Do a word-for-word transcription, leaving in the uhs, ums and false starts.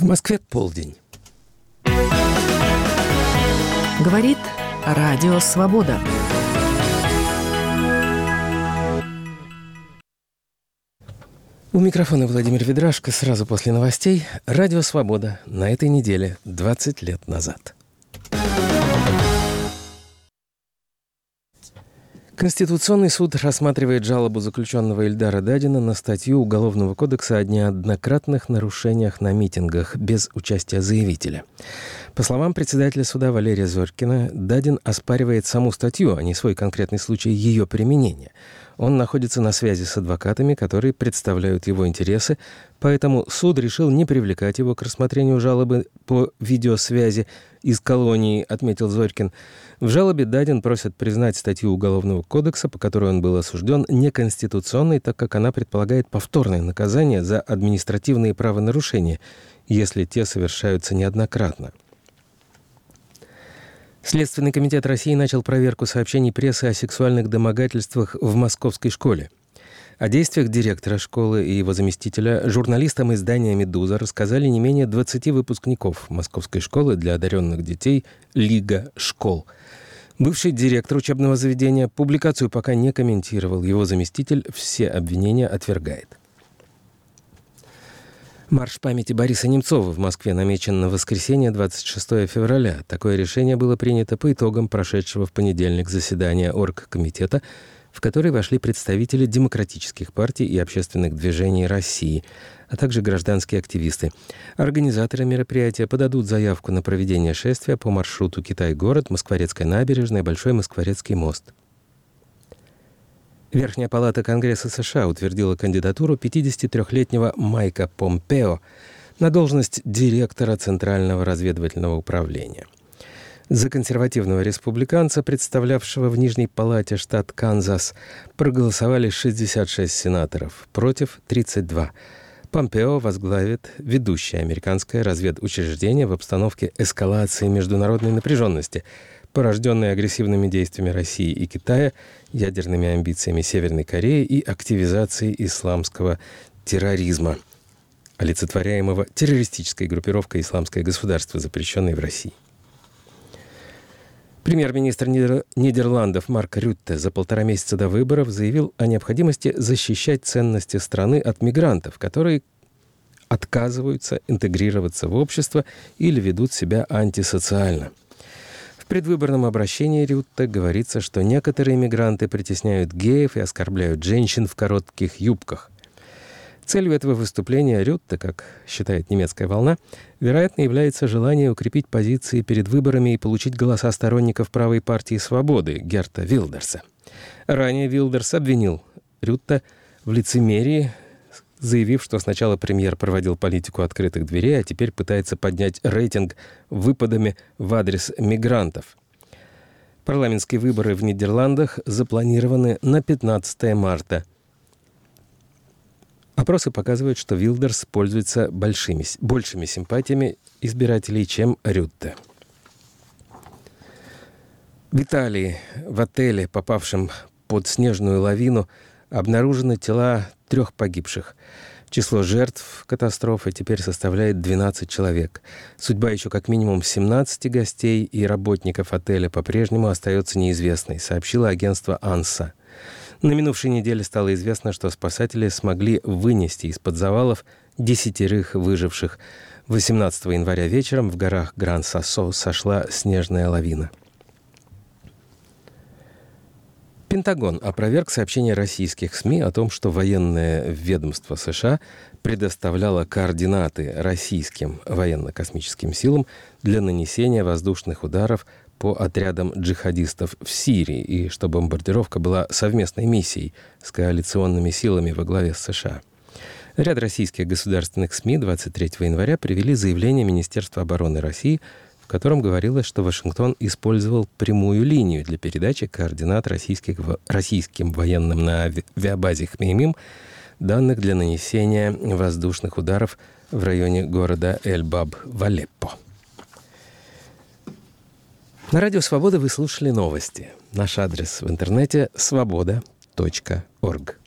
В Москве полдень. Говорит Радио Свобода. У микрофона Владимир Ведрашко. Сразу после новостей. Радио Свобода. На этой неделе, двадцать лет назад. Конституционный суд рассматривает жалобу заключенного Ильдара Дадина на статью Уголовного кодекса о неоднократных нарушениях на митингах без участия заявителя. По словам председателя суда Валерия Зорькина, Дадин оспаривает саму статью, а не свой конкретный случай ее применения. Он находится на связи с адвокатами, которые представляют его интересы, поэтому суд решил не привлекать его к рассмотрению жалобы по видеосвязи из колонии, отметил Зорькин. В жалобе Дадин просит признать статью Уголовного кодекса, по которой он был осужден, неконституционной, так как она предполагает повторное наказание за административные правонарушения, если те совершаются неоднократно. Следственный комитет России начал проверку сообщений прессы о сексуальных домогательствах в московской школе. О действиях директора школы и его заместителя журналистам издания «Медуза» рассказали не менее двадцати выпускников московской школы для одаренных детей «Лига школ». Бывший директор учебного заведения публикацию пока не комментировал. Его заместитель все обвинения отвергает. Марш памяти Бориса Немцова в Москве намечен на воскресенье, двадцать шестого февраля. Такое решение было принято по итогам прошедшего в понедельник заседания оргкомитета, в который вошли представители демократических партий и общественных движений России, а также гражданские активисты. Организаторы мероприятия подадут заявку на проведение шествия по маршруту Китай-город, Москворецкая набережная, Большой Москворецкий мост. Верхняя палата Конгресса США утвердила кандидатуру пятидесятитрёхлетнего Майка Помпео на должность директора Центрального разведывательного управления. За консервативного республиканца, представлявшего в Нижней палате штат Канзас, проголосовали шестьдесят шесть сенаторов, против тридцать два. Помпео возглавит ведущее американское разведучреждение в обстановке эскалации международной напряженности, порожденной агрессивными действиями России и Китая, ядерными амбициями Северной Кореи и активизацией исламского терроризма, олицетворяемого террористической группировкой «Исламское государство», запрещенной в России. Премьер-министр Нидерландов Марк Рютте за полтора месяца до выборов заявил о необходимости защищать ценности страны от мигрантов, которые отказываются интегрироваться в общество или ведут себя антисоциально. В предвыборном обращении Рютте говорится, что некоторые мигранты притесняют геев и оскорбляют женщин в коротких юбках. Целью этого выступления Рютте, как считает немецкая волна, вероятно, является желание укрепить позиции перед выборами и получить голоса сторонников правой партии «Свободы» Герта Вилдерса. Ранее Вилдерс обвинил Рютте в лицемерии, заявив, что сначала премьер проводил политику открытых дверей, а теперь пытается поднять рейтинг выпадами в адрес мигрантов. Парламентские выборы в Нидерландах запланированы на пятнадцатого марта. Опросы показывают, что Вилдерс пользуется большими, большими симпатиями избирателей, чем Рютте. В Италии, в отеле, попавшем под снежную лавину, обнаружены тела трех погибших. Число жертв катастрофы теперь составляет двенадцать человек. Судьба еще как минимум семнадцати гостей и работников отеля по-прежнему остается неизвестной, сообщило агентство «Анса». На минувшей неделе стало известно, что спасатели смогли вынести из-под завалов десятерых выживших. восемнадцатого января вечером в горах Гран-Сассо сошла снежная лавина. Пентагон опроверг сообщения российских СМИ о том, что военное ведомство США предоставляло координаты российским военно-космическим силам для нанесения воздушных ударов по отрядам джихадистов в Сирии, и что бомбардировка была совместной миссией с коалиционными силами во главе с США. Ряд российских государственных СМИ двадцать третьего января привели заявление Министерства обороны России, в котором говорилось, что Вашингтон использовал прямую линию для передачи координат российских, российским военным на авиабазе Хмеймим данных для нанесения воздушных ударов в районе города Эль-Баб в Алеппо. На радио «Свобода» вы слушали новости. Наш адрес в интернете — свобода точка орг.